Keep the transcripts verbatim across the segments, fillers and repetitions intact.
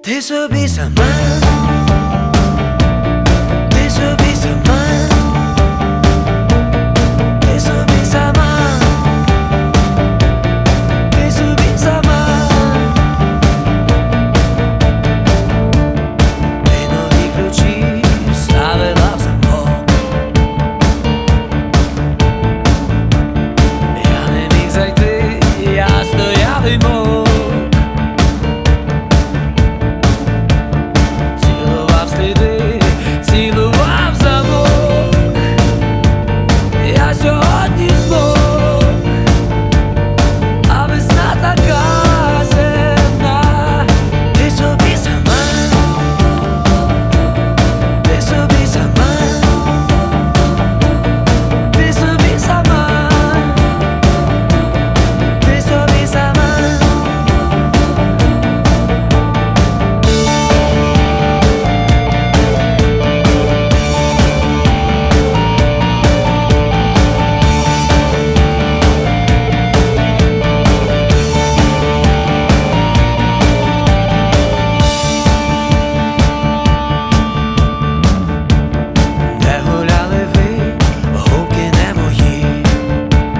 Ти собі сама, ти собі сама, ти собі сама, ти собі сама. Ти нові ключі ставила в замок. Я не міг зайти, я стояв і мов. Цілував замок, я сьогодні змог, а весна така земна. Ти собі сама, ти собі сама, ти собі сама, ти собі сама.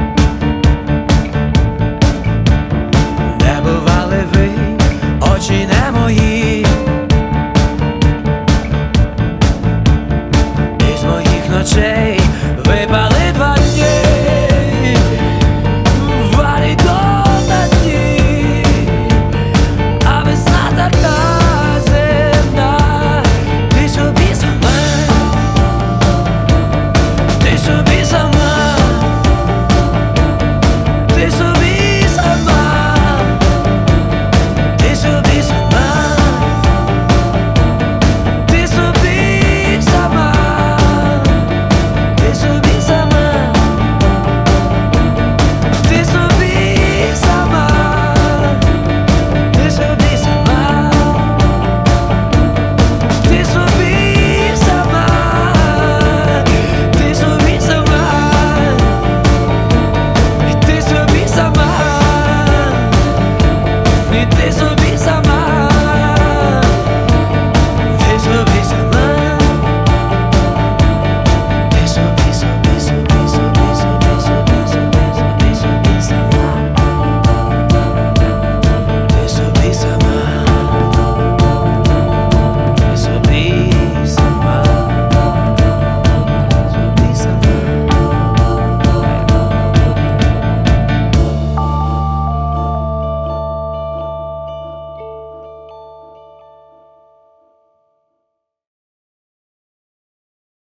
Очі не